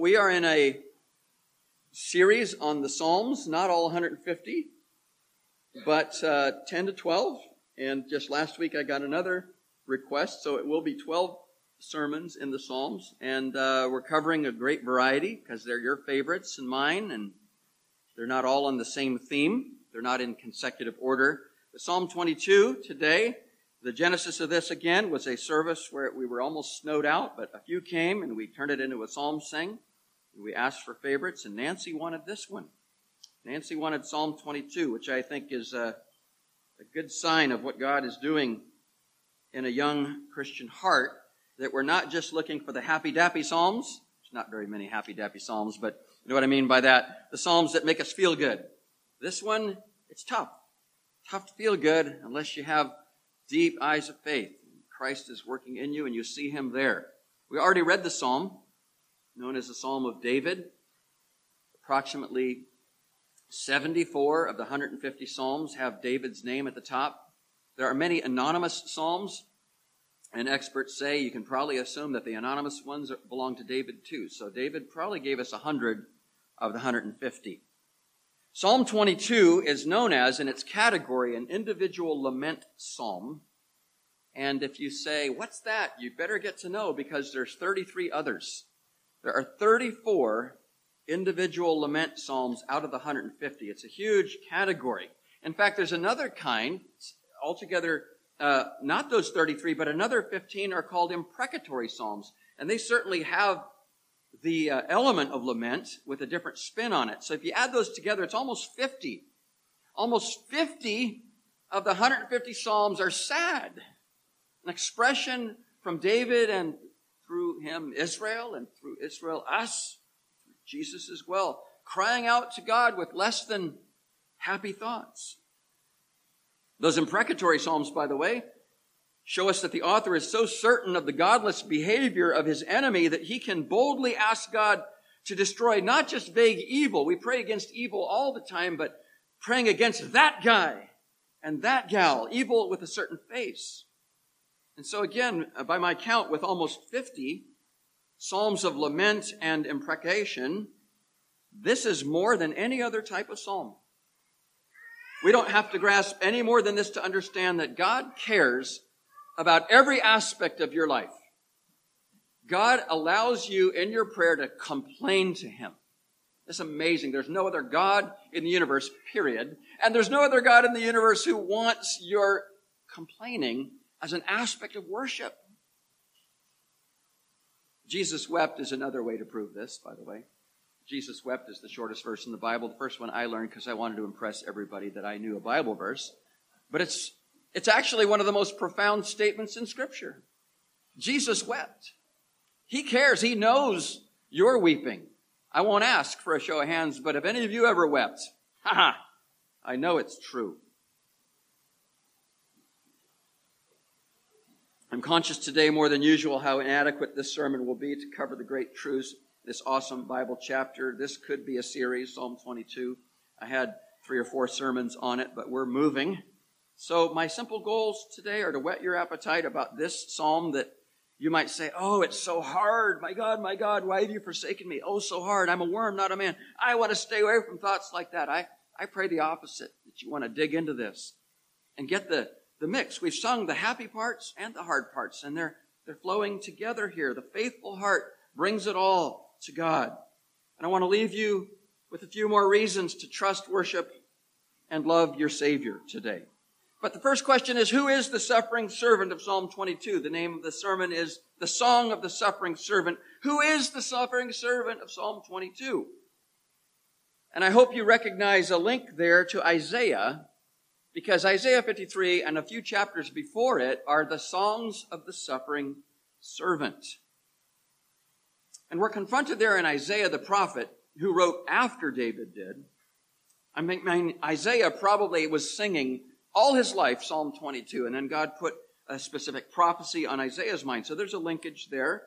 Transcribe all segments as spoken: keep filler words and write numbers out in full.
we are in a series on the Psalms, not all one hundred fifty, but uh, ten to twelve. And just last week I got another request, so it will be twelve sermons in the Psalms. And uh, we're covering a great variety because they're your favorites and mine, and they're not all on the same theme. They're not in consecutive order. The Psalm twenty-two today, the genesis of this again was a service where we were almost snowed out, but a few came and we turned it into a psalm sing. We asked for favorites, and Nancy wanted this one. Nancy wanted Psalm twenty-two, which I think is a, a good sign of what God is doing in a young Christian heart, that we're not just looking for the happy-dappy psalms. There's not very many happy-dappy psalms, but you know what I mean by that? The psalms that make us feel good. This one, it's tough. Tough to feel good unless you have deep eyes of faith. Christ is working in you and you see him there. We already read the psalm, known as the Psalm of David. Approximately seventy-four of the one hundred fifty psalms have David's name at the top. There are many anonymous psalms, and experts say you can probably assume that the anonymous ones belong to David too. So David probably gave us one hundred of the one hundred fifty. Psalm twenty-two is known as, in its category, an individual lament psalm. And if you say, what's that? You better get to know, because there's thirty-three others. There are thirty-four individual lament psalms out of the one hundred fifty. It's a huge category. In fact, there's another kind, altogether, uh, not those thirty-three, but another fifteen are called imprecatory psalms. And they certainly have the uh, element of lament with a different spin on it. So if you add those together, it's almost fifty. Almost fifty of the one hundred fifty psalms are sad. An expression from David, and through him Israel, and through Israel us, through Jesus as well, crying out to God with less than happy thoughts. Those imprecatory psalms, by the way, show us that the author is so certain of the godless behavior of his enemy that he can boldly ask God to destroy not just vague evil. We pray against evil all the time, but praying against that guy and that gal, evil with a certain face. And so again, by my count, with almost fifty psalms of lament and imprecation, this is more than any other type of psalm. We don't have to grasp any more than this to understand that God cares about every aspect of your life. God allows you in your prayer to complain to him. It's amazing. There's no other God in the universe, period. And there's no other God in the universe who wants your complaining as an aspect of worship. Jesus wept is another way to prove this, by the way. Jesus wept is the shortest verse in the Bible. The first one I learned because I wanted to impress everybody that I knew a Bible verse. But it's It's actually one of the most profound statements in Scripture. Jesus wept. He cares. He knows you're weeping. I won't ask for a show of hands, but have any of you ever wept? Ha ha! I know it's true. I'm conscious today more than usual how inadequate this sermon will be to cover the great truths, this awesome Bible chapter. This could be a series, Psalm twenty-two. I had three or four sermons on it, but we're moving. So my simple goals today are to whet your appetite about this psalm that you might say, oh, it's so hard. My God, my God, why have you forsaken me? Oh, so hard. I'm a worm, not a man. I want to stay away from thoughts like that. I, I pray the opposite, that you want to dig into this and get the, the mix. We've sung the happy parts and the hard parts, and they're, they're flowing together here. The faithful heart brings it all to God. And I want to leave you with a few more reasons to trust, worship, and love your Savior today. But the first question is, who is the suffering servant of Psalm twenty-two? The name of the sermon is The Song of the Suffering Servant. Who is the suffering servant of Psalm twenty-two? And I hope you recognize a link there to Isaiah, because Isaiah fifty-three and a few chapters before it are the songs of the suffering servant. And we're confronted there in Isaiah the prophet, who wrote after David did. I mean, Isaiah probably was singing all his life, Psalm twenty-two, and then God put a specific prophecy on Isaiah's mind. So there's a linkage there.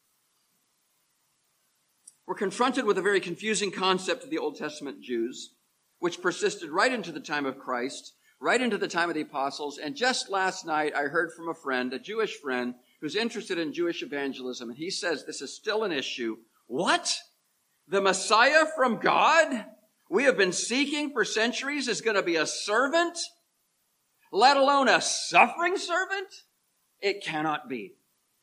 We're confronted with a very confusing concept of the Old Testament Jews, which persisted right into the time of Christ, right into the time of the apostles. And just last night, I heard from a friend, a Jewish friend, who's interested in Jewish evangelism, and he says this is still an issue. What? The Messiah from God we have been seeking for centuries is going to be a servant, let alone a suffering servant? It cannot be.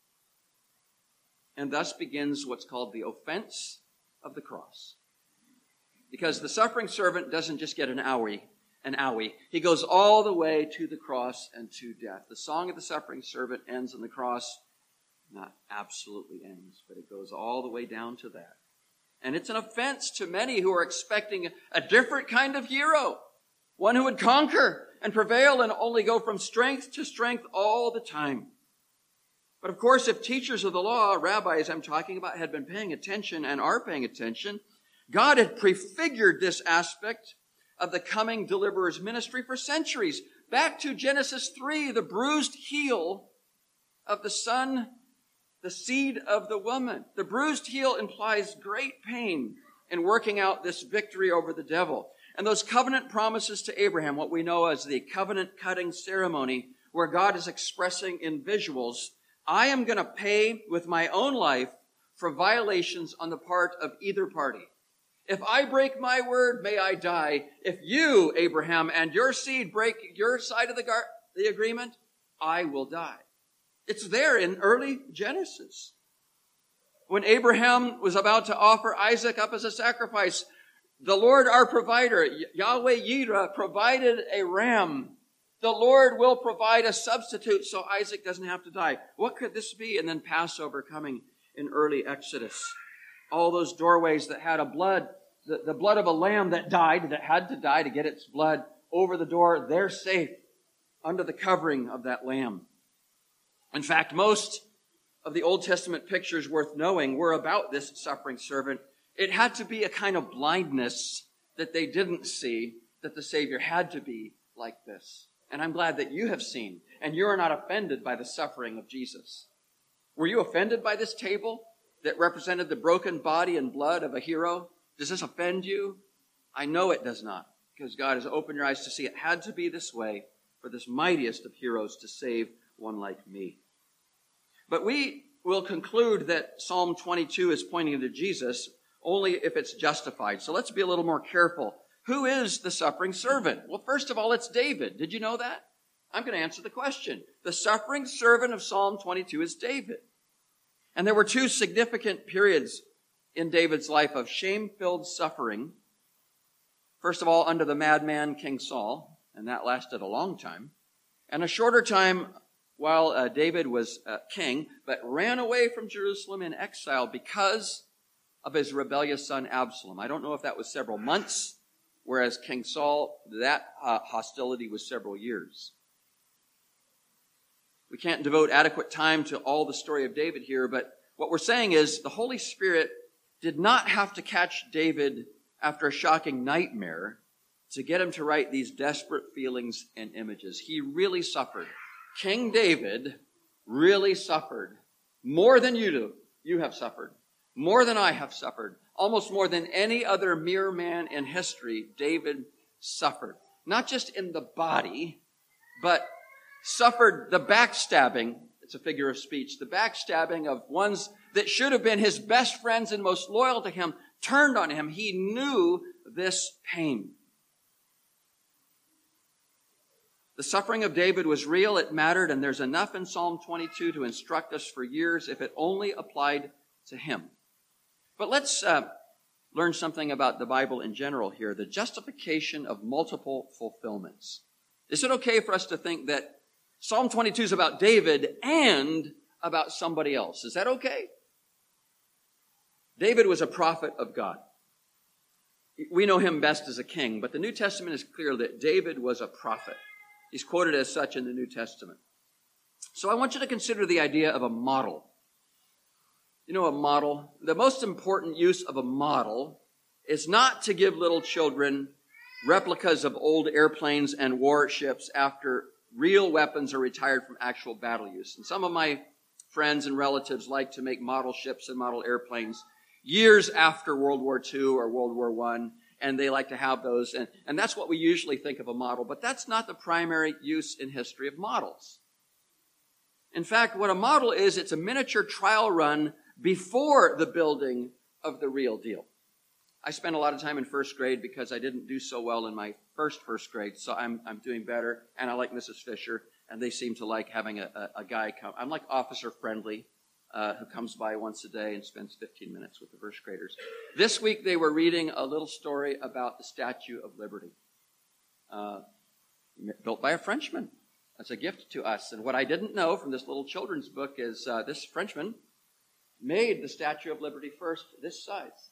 And thus begins what's called the offense of the cross. Because the suffering servant doesn't just get an owie, an owie. He goes all the way to the cross and to death. The song of the suffering servant ends on the cross. Not absolutely ends, but it goes all the way down to that. And it's an offense to many who are expecting a different kind of hero. One who would conquer and prevail and only go from strength to strength all the time. But of course, if teachers of the law, rabbis I'm talking about, had been paying attention and are paying attention, God had prefigured this aspect of the coming deliverer's ministry for centuries. Back to Genesis three, the bruised heel of the son, the seed of the woman. The bruised heel implies great pain in working out this victory over the devil. And those covenant promises to Abraham, what we know as the covenant cutting ceremony, where God is expressing in visuals, I am going to pay with my own life for violations on the part of either party. If I break my word, may I die. If you, Abraham, and your seed break your side of the, gar- the agreement, I will die. It's there in early Genesis. When Abraham was about to offer Isaac up as a sacrifice, the Lord our provider, Yahweh Yireh, provided a ram. The Lord will provide a substitute so Isaac doesn't have to die. What could this be? And then Passover coming in early Exodus. All those doorways that had a blood, the, the blood of a lamb that died, that had to die to get its blood over the door, they're safe under the covering of that lamb. In fact, most of the Old Testament pictures worth knowing were about this suffering servant. It had to be a kind of blindness that they didn't see that the Savior had to be like this. And I'm glad that you have seen, and you are not offended by the suffering of Jesus. Were you offended by this table that represented the broken body and blood of a hero? Does this offend you? I know it does not, because God has opened your eyes to see it had to be this way for this mightiest of heroes to save one like me. But we will conclude that Psalm twenty-two is pointing to Jesus only if it's justified. So let's be a little more careful. Who is the suffering servant? Well, first of all, it's David. Did you know that? I'm going to answer the question. The suffering servant of Psalm twenty-two is David. And there were two significant periods in David's life of shame-filled suffering. First of all, under the madman King Saul, and that lasted a long time. And a shorter time while uh, David was uh, king, but ran away from Jerusalem in exile because of his rebellious son Absalom. I don't know if that was several months, whereas King Saul, that uh, hostility was several years. We can't devote adequate time to all the story of David here, but what we're saying is the Holy Spirit did not have to catch David after a shocking nightmare to get him to write these desperate feelings and images. He really suffered. King David really suffered more than you do. You have suffered. More than I have suffered. Almost more than any other mere man in history, David suffered. Not just in the body, but suffered the backstabbing, it's a figure of speech, the backstabbing of ones that should have been his best friends and most loyal to him, turned on him. He knew this pain. The suffering of David was real, it mattered, and there's enough in Psalm twenty-two to instruct us for years if it only applied to him. But let's uh, learn something about the Bible in general here, the justification of multiple fulfillments. Is it okay for us to think that Psalm twenty-two is about David and about somebody else? Is that okay? David was a prophet of God. We know him best as a king, but the New Testament is clear that David was a prophet. He's quoted as such in the New Testament. So I want you to consider the idea of a model. You know, a model, the most important use of a model is not to give little children replicas of old airplanes and warships after real weapons are retired from actual battle use. And some of my friends and relatives like to make model ships and model airplanes years after World War Two or World War One, and they like to have those. And, and that's what we usually think of a model, but that's not the primary use in history of models. In fact, what a model is, it's a miniature trial run before the building of the real deal. I spent a lot of time in first grade because I didn't do so well in my first first grade, so I'm I'm doing better, and I like Missus Fisher, and they seem to like having a, a, a guy come. I'm like Officer Friendly, uh, who comes by once a day and spends fifteen minutes with the first graders. This week they were reading a little story about the Statue of Liberty, uh, built by a Frenchman. That's a gift to us. And what I didn't know from this little children's book is uh, this Frenchman made the Statue of Liberty first this size.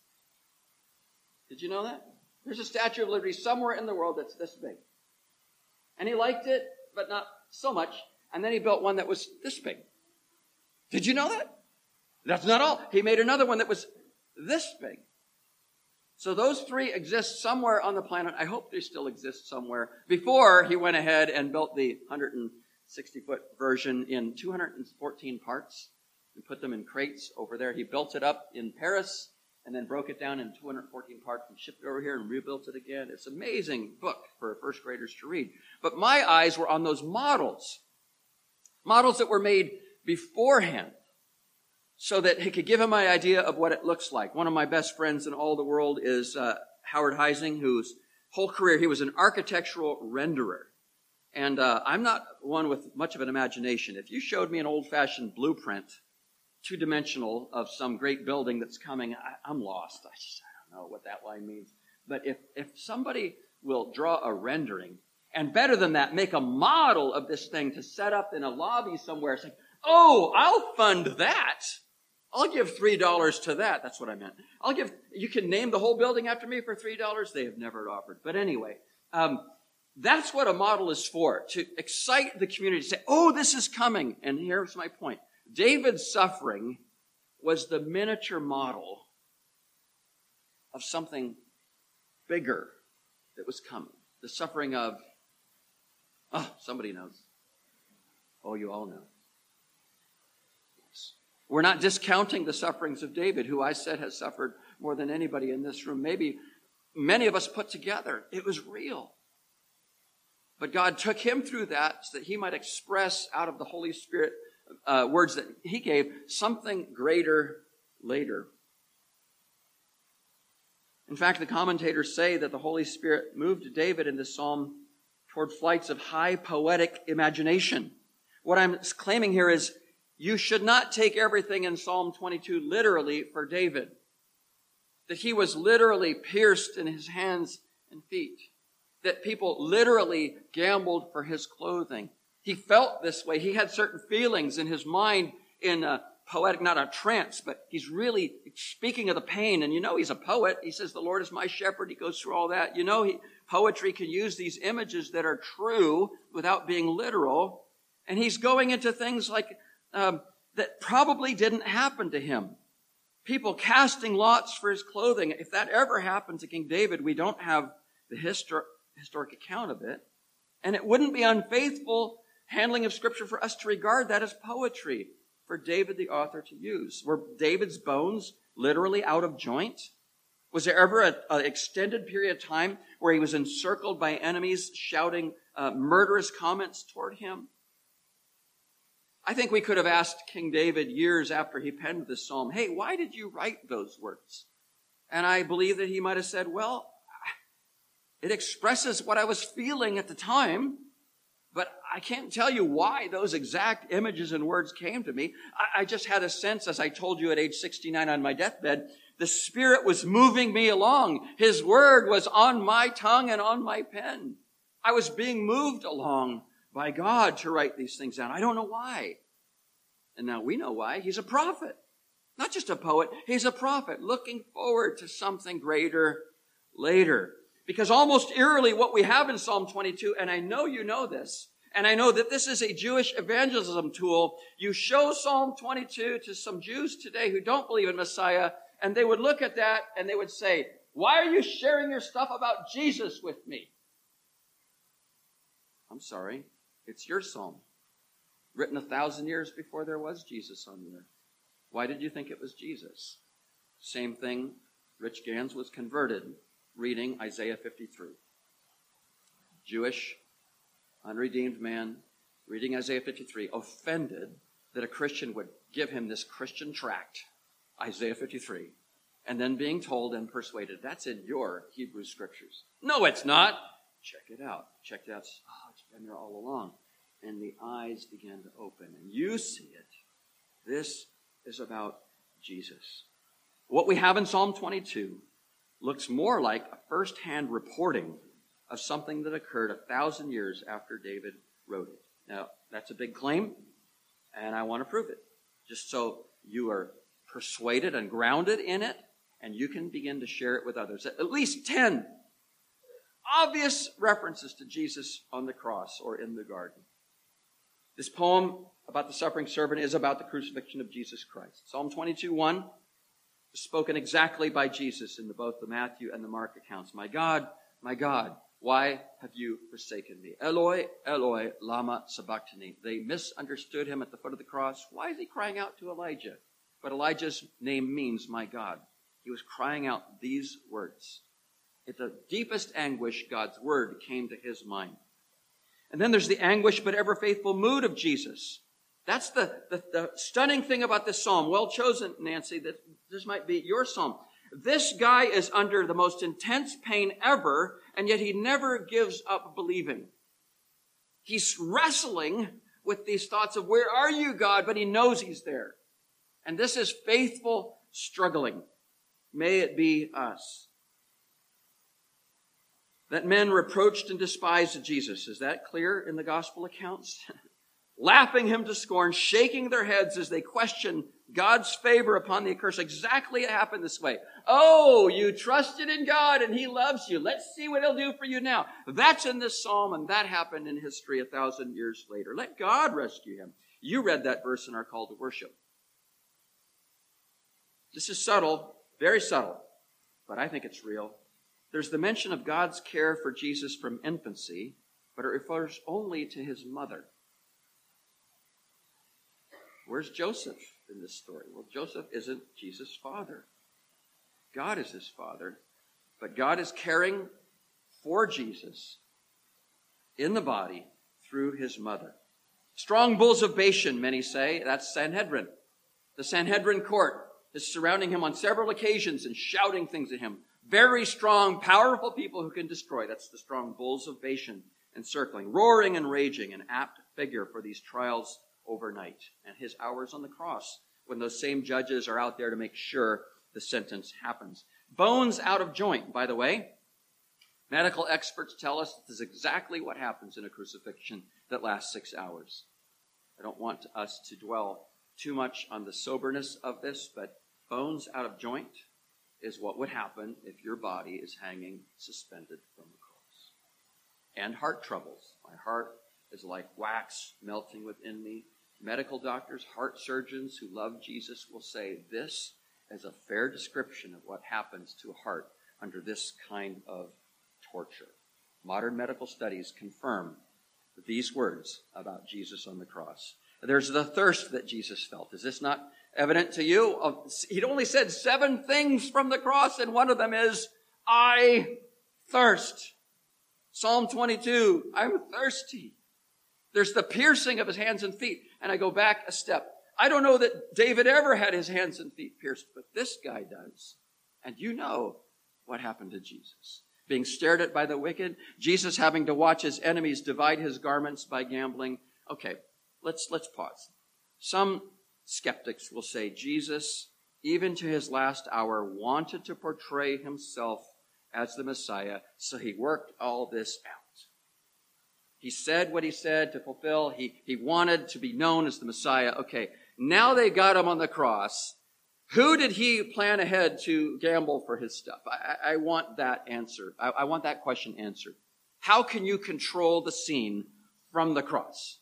Did you know that? There's a Statue of Liberty somewhere in the world that's this big. And he liked it, but not so much. And then he built one that was this big. Did you know that? That's not all. He made another one that was this big. So those three exist somewhere on the planet. I hope they still exist somewhere. Before he went ahead and built the one hundred sixty foot version in two hundred fourteen parts and put them in crates over there. He built it up in Paris and then broke it down in two hundred fourteen parts and shipped it over here and rebuilt it again. It's an amazing book for first graders to read. But my eyes were on those models. Models that were made beforehand so that he could give him my idea of what it looks like. One of my best friends in all the world is uh, Howard Heising, whose whole career, he was an architectural renderer. And uh, I'm not one with much of an imagination. If you showed me an old-fashioned blueprint, two-dimensional, of some great building that's coming, I, I'm lost. I just I don't know what that line means. But if, if somebody will draw a rendering, and better than that, make a model of this thing to set up in a lobby somewhere, say, oh, I'll fund that. I'll give three dollars to that. That's what I meant. I'll give, you can name the whole building after me for three dollars. They have never offered. But anyway, um, that's what a model is for, to excite the community, to say, oh, this is coming. And here's my point. David's suffering was the miniature model of something bigger that was coming. The suffering of, oh, somebody knows. Oh, you all know. Yes. We're not discounting the sufferings of David, who I said has suffered more than anybody in this room. Maybe many of us put together. It was real. But God took him through that so that he might express out of the Holy Spirit uh, words that he gave something greater later. In fact, the commentators say that the Holy Spirit moved David in this psalm toward flights of high poetic imagination. What I'm claiming here is you should not take everything in Psalm twenty-two literally for David. That he was literally pierced in his hands and feet. That people literally gambled for his clothing. He felt this way. He had certain feelings in his mind in a poetic, not a trance, but he's really speaking of the pain. And you know he's a poet. He says, the Lord is my shepherd. He goes through all that. You know, he, poetry can use these images that are true without being literal. And he's going into things like um, that probably didn't happen to him. People casting lots for his clothing. If that ever happened to King David, we don't have the histor- historic account of it. And it wouldn't be unfaithful handling of Scripture for us to regard that as poetry for David, the author, to use. Were David's bones literally out of joint? Was there ever an extended period of time where he was encircled by enemies shouting uh, murderous comments toward him? I think we could have asked King David years after he penned this psalm, hey, why did you write those words? And I believe that he might have said, well, it expresses what I was feeling at the time, but I can't tell you why those exact images and words came to me. I, I just had a sense, as I told you at age sixty-nine on my deathbed, the Spirit was moving me along. His word was on my tongue and on my pen. I was being moved along by God to write these things down. I don't know why. And now we know why. He's a prophet. Not just a poet. He's a prophet looking forward to something greater later. Because almost eerily what we have in Psalm twenty-two, and I know you know this, and I know that this is a Jewish evangelism tool. You show Psalm twenty-two to some Jews today who don't believe in Messiah, and they would look at that and they would say, why are you sharing your stuff about Jesus with me? I'm sorry, it's your psalm, written a thousand years before there was Jesus on the earth. Why did you think it was Jesus? Same thing, Rich Gans was converted reading Isaiah fifty-three. Jewish, unredeemed man, reading Isaiah fifty-three, offended that a Christian would give him this Christian tract, Isaiah fifty-three, and then being told and persuaded, that's in your Hebrew scriptures. No, it's not. Check it out. Check it out. Oh, it's been there all along. And the eyes begin to open, and you see it. This is about Jesus. What we have in Psalm twenty-two looks more like a first-hand reporting of something that occurred a thousand years after David wrote it. Now, that's a big claim, and I want to prove it, just so you are persuaded and grounded in it, and you can begin to share it with others. At least ten obvious references to Jesus on the cross or in the garden. This poem about the suffering servant is about the crucifixion of Jesus Christ. Psalm twenty-two one is spoken exactly by Jesus in the, both the Matthew and the Mark accounts. My God, my God, why have you forsaken me? Eloi, Eloi, lama sabachthani. They misunderstood him at the foot of the cross. Why is he crying out to Elijah? But Elijah's name means my God. He was crying out these words. At the deepest anguish, God's word came to his mind. And then there's the anguish but ever faithful mood of Jesus. That's the, the, the stunning thing about this psalm. Well chosen, Nancy, that this might be your psalm. This guy is under the most intense pain ever, and yet he never gives up believing. He's wrestling with these thoughts of, where are you, God? But he knows he's there. And this is faithful struggling. May it be us. That men reproached and despised Jesus. Is that clear in the gospel accounts? Laughing him to scorn, shaking their heads as they question God's favor upon the accursed. Exactly it happened this way. Oh, you trusted in God and he loves you. Let's see what he'll do for you now. That's in this psalm, and that happened in history a thousand years later. Let God rescue him. You read that verse in our call to worship. This is subtle, very subtle, but I think it's real. There's the mention of God's care for Jesus from infancy, but it refers only to his mother. Where's Joseph in this story? Well, Joseph isn't Jesus' father. God is his father, but God is caring for Jesus in the body through his mother. Strong bulls of Bashan, many say, that's Sanhedrin. The Sanhedrin court is surrounding him on several occasions and shouting things at him. Very strong, powerful people who can destroy. That's the strong bulls of Bashan encircling, roaring and raging, an apt figure for these trials overnight and his hours on the cross when those same judges are out there to make sure the sentence happens. Bones out of joint, by the way. Medical experts tell us this is exactly what happens in a crucifixion that lasts six hours. I don't want us to dwell too much on the soberness of this, but bones out of joint is what would happen if your body is hanging suspended from the cross. And heart troubles. My heart is like wax melting within me. Medical doctors, heart surgeons who love Jesus will say this is a fair description of what happens to a heart under this kind of torture. Modern medical studies confirm these words about Jesus on the cross. There's the thirst that Jesus felt. Is this not evident to you? He'd only said seven things from the cross, and one of them is, I thirst. Psalm twenty-two, I'm thirsty. There's the piercing of his hands and feet. And I go back a step. I don't know that David ever had his hands and feet pierced, but this guy does. And you know what happened to Jesus. Being stared at by the wicked, Jesus having to watch his enemies divide his garments by gambling. Okay, let's, let's pause. Some skeptics will say Jesus, even to his last hour, wanted to portray himself as the Messiah, so he worked all this out. He said what he said to fulfill. He, he wanted to be known as the Messiah. Okay, now they got him on the cross. Who did he plan ahead to gamble for his stuff? I, I want that answer. I, I want that question answered. How can you control the scene from the cross?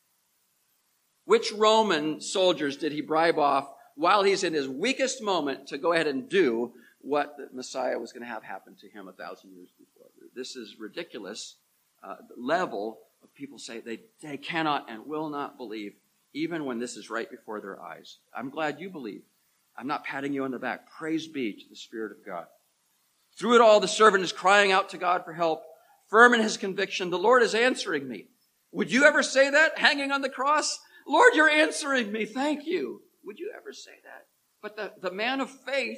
Which Roman soldiers did he bribe off while he's in his weakest moment to go ahead and do what the Messiah was going to have happen to him a thousand years before? This is ridiculous. Uh, level of people say they, they cannot and will not believe, even when this is right before their eyes. I'm glad you believe. I'm not patting you on the back. Praise be to the Spirit of God. Through it all, the servant is crying out to God for help, firm in his conviction, the Lord is answering me. Would you ever say that, hanging on the cross? Lord, you're answering me. Thank you. Would you ever say that? But the, the man of faith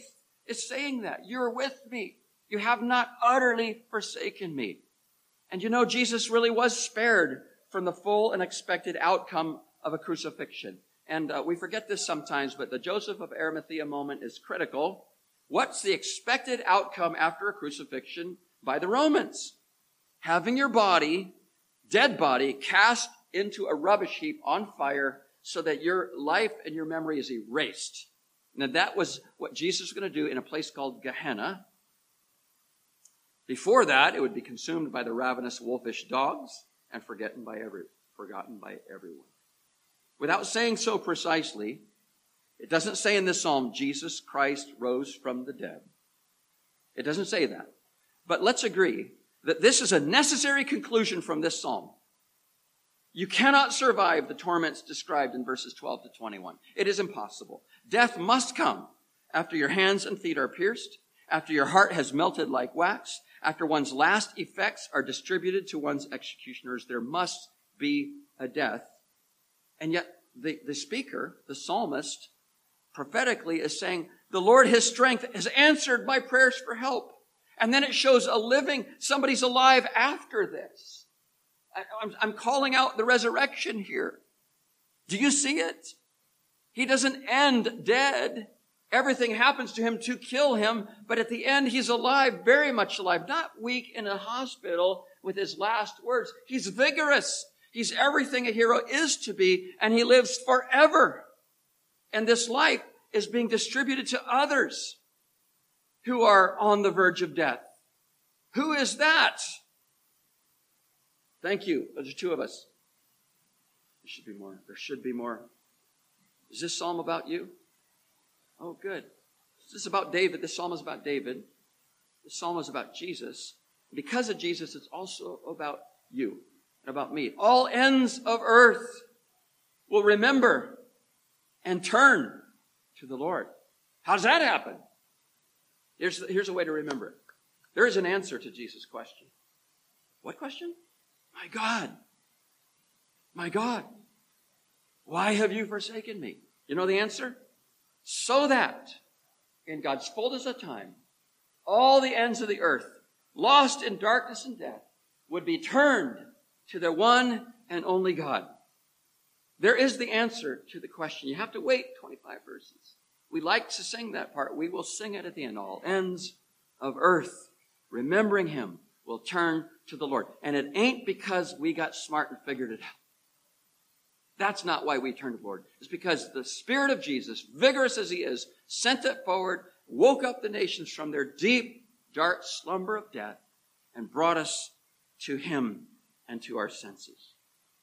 It's saying that. You're with me. You have not utterly forsaken me. And you know, Jesus really was spared from the full and expected outcome of a crucifixion. And uh, we forget this sometimes, but the Joseph of Arimathea moment is critical. What's the expected outcome after a crucifixion by the Romans? Having your body, dead body, cast into a rubbish heap on fire so that your life and your memory is erased. Now that was what Jesus was going to do in a place called Gehenna. Before that, it would be consumed by the ravenous wolfish dogs and forgotten by every, forgotten by everyone. Without saying so precisely, it doesn't say in this psalm, Jesus Christ rose from the dead. It doesn't say that. But let's agree that this is a necessary conclusion from this psalm. You cannot survive the torments described in verses twelve to twenty-one. It is impossible. Death must come after your hands and feet are pierced, after your heart has melted like wax, after one's last effects are distributed to one's executioners. There must be a death. And yet the, the speaker, the psalmist, prophetically is saying, the Lord, his strength, has answered my prayers for help. And then it shows a living, somebody's alive after this. I, I'm, I'm calling out the resurrection here. Do you see it? He doesn't end dead. Everything happens to him to kill him, but at the end he's alive, very much alive, not weak in a hospital with his last words. He's vigorous. He's everything a hero is to be, and he lives forever. And this life is being distributed to others who are on the verge of death. Who is that? Thank you. Those are two of us. There should be more. There should be more. Is this psalm about you? Oh, good. This is about David. This psalm is about David. This psalm is about Jesus. Because of Jesus, it's also about you and about me. All ends of earth will remember and turn to the Lord. How does that happen? Here's, here's a way to remember it. There is an answer to Jesus' question. What question? My God, my God, why have you forsaken me? You know the answer? So that in God's fullness of time, all the ends of the earth, lost in darkness and death, would be turned to the one and only God. There is the answer to the question. You have to wait twenty-five verses. We like to sing that part. We will sing it at the end. All ends of earth, remembering him, will turn to the Lord. And it ain't because we got smart and figured it out. That's not why we turn to the Lord. It's because the Spirit of Jesus, vigorous as he is, sent it forward, woke up the nations from their deep, dark slumber of death, and brought us to him and to our senses.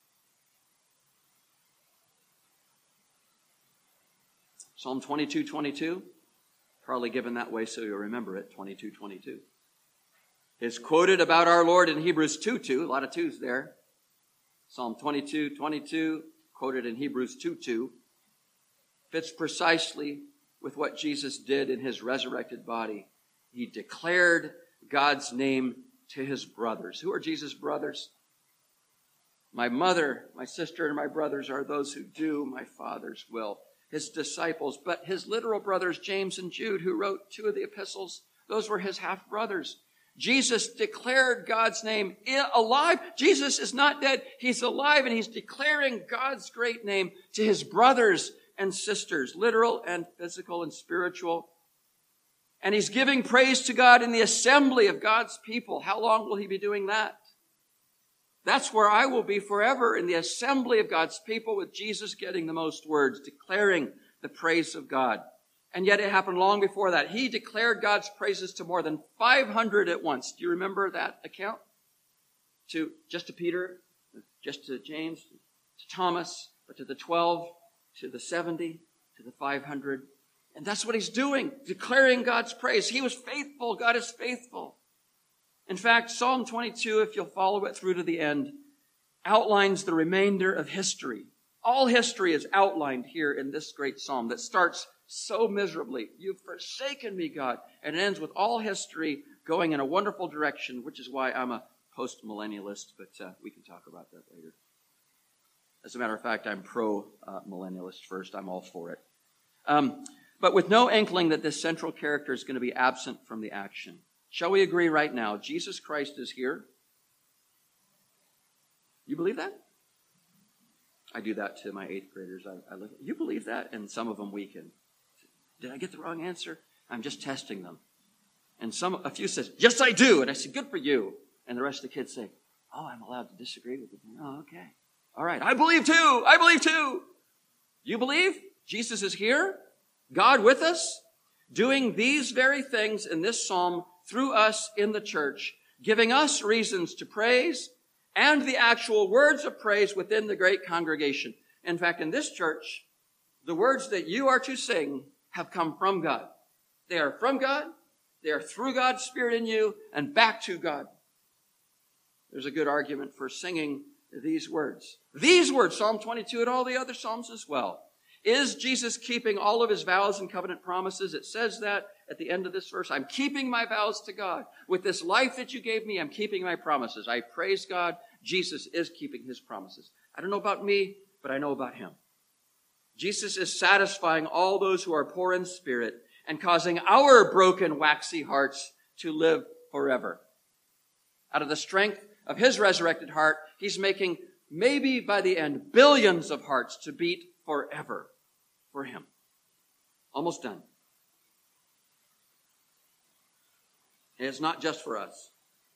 Psalm twenty-two twenty-two, probably given that way so you'll remember it, twenty-two twenty-two. Is quoted about our Lord in Hebrews two two, a lot of twos there. Psalm twenty-two twenty-two, quoted in Hebrews two two, fits precisely with what Jesus did in his resurrected body. He declared God's name to his brothers. Who are Jesus' brothers? My mother, my sister, and my brothers are those who do my Father's will. His disciples, but his literal brothers, James and Jude, who wrote two of the epistles, those were his half-brothers. Jesus declared God's name alive. Jesus is not dead. He's alive, and he's declaring God's great name to his brothers and sisters, literal and physical and spiritual. And he's giving praise to God in the assembly of God's people. How long will he be doing that? That's where I will be forever, in the assembly of God's people, with Jesus getting the most words, declaring the praise of God. And yet it happened long before that. He declared God's praises to more than five hundred at once. Do you remember that account? To just to Peter, just to James, to Thomas, but to the twelve, to the seventy, to the five hundred. And that's what he's doing, declaring God's praise. He was faithful. God is faithful. In fact, Psalm twenty-two, if you'll follow it through to the end, outlines the remainder of history. All history is outlined here in this great psalm that starts so miserably. You've forsaken me, God. And it ends with all history going in a wonderful direction, which is why I'm a post-millennialist, but uh, we can talk about that later. As a matter of fact, I'm pro-millennialist first. I'm all for it. Um, but with no inkling that this central character is going to be absent from the action. Shall we agree right now? Jesus Christ is here. You believe that? I do that to my eighth graders. I, I look, you believe that? And some of them weaken. Did I get the wrong answer? I'm just testing them. And some, a few says, yes, I do. And I say, good for you. And the rest of the kids say, oh, I'm allowed to disagree with you. Oh, okay. All right. I believe too. I believe too. You believe Jesus is here? God with us? Doing these very things in this psalm through us in the church, giving us reasons to praise and the actual words of praise within the great congregation. In fact, in this church, the words that you are to sing have come from God. They are from God. They are through God's Spirit in you and back to God. There's a good argument for singing these words. These words, Psalm twenty-two and all the other Psalms as well. Is Jesus keeping all of his vows and covenant promises? It says that at the end of this verse. I'm keeping my vows to God. With this life that you gave me, I'm keeping my promises. I praise God. Jesus is keeping his promises. I don't know about me, but I know about him. Jesus is satisfying all those who are poor in spirit and causing our broken, waxy hearts to live forever. Out of the strength of his resurrected heart, he's making, maybe by the end, billions of hearts to beat forever for him. Almost done. And it's not just for us.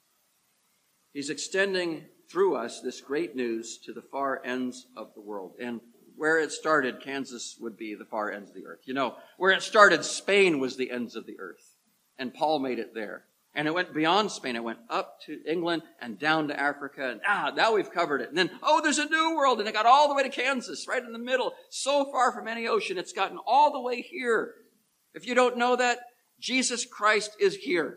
He's extending through us this great news to the far ends of the world. And where it started, Kansas would be the far ends of the earth. You know, where it started, Spain was the ends of the earth. And Paul made it there. And it went beyond Spain. It went up to England and down to Africa. And ah, now we've covered it. And then, oh, there's a new world. And it got all the way to Kansas, right in the middle. So far from any ocean. It's gotten all the way here. If you don't know that, Jesus Christ is here.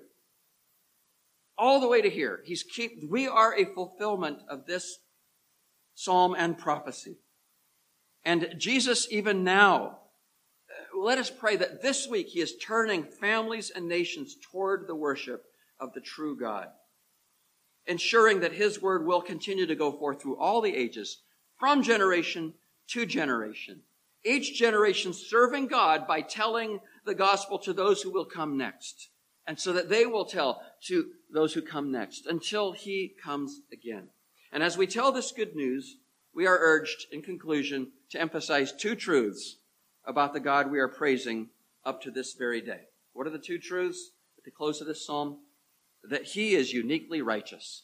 All the way to here. He's keep, we are a fulfillment of this psalm and prophecy. And Jesus, even now, let us pray that this week he is turning families and nations toward the worship of the true God, ensuring that his word will continue to go forth through all the ages, from generation to generation. Each generation serving God by telling the gospel to those who will come next, and so that they will tell to those who come next until he comes again. And as we tell this good news, we are urged, in conclusion, to emphasize two truths about the God we are praising up to this very day. What are the two truths at the close of this psalm? That he is uniquely righteous.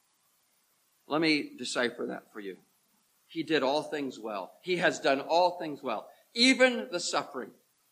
Let me decipher that for you. He did all things well. He has done all things well. Even the suffering.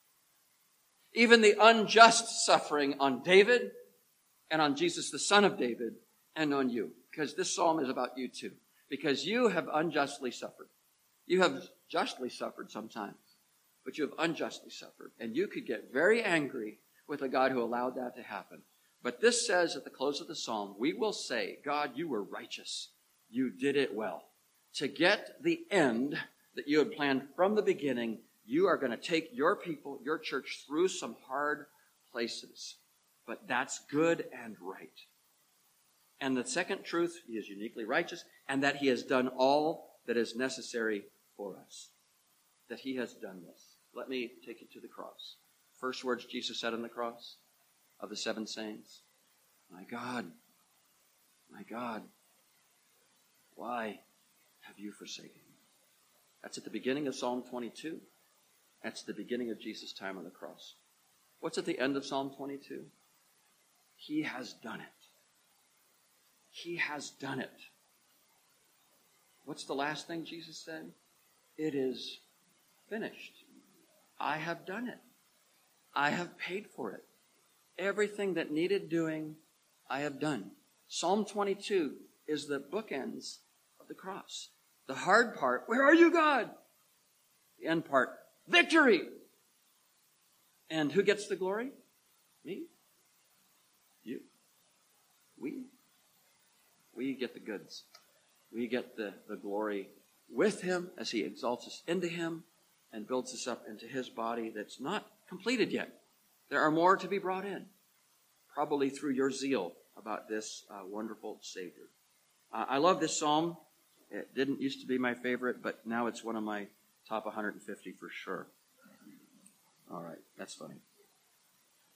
Even the unjust suffering on David and on Jesus, the son of David, and on you. Because this psalm is about you too. Because you have unjustly suffered. You have justly suffered sometimes, but you have unjustly suffered. And you could get very angry with a God who allowed that to happen. But this says at the close of the psalm, we will say, God, you were righteous. You did it well. To get the end that you had planned from the beginning, you are going to take your people, your church, through some hard places. But that's good and right. And the second truth, he is uniquely righteous, and that he has done all that is necessary for us. That he has done this. Let me take you to the cross. First words Jesus said on the cross of the seven sayings. My God, my God, why have you forsaken me? That's at the beginning of Psalm twenty-two. That's the beginning of Jesus' time on the cross. What's at the end of Psalm twenty-two? He has done it. He has done it. What's the last thing Jesus said? It is finished. I have done it. I have paid for it. Everything that needed doing, I have done. Psalm twenty-two is the bookends of the cross. The hard part, where are you, God? The end part, victory. And who gets the glory? Me? You? We? We get the goods. We get the, the glory with him as he exalts us into him and builds us up into his body that's not completed yet. There are more to be brought in, probably through your zeal about this uh, wonderful Savior. Uh, I love this psalm. It didn't used to be my favorite, but now it's one of my top one hundred fifty for sure. All right, that's funny.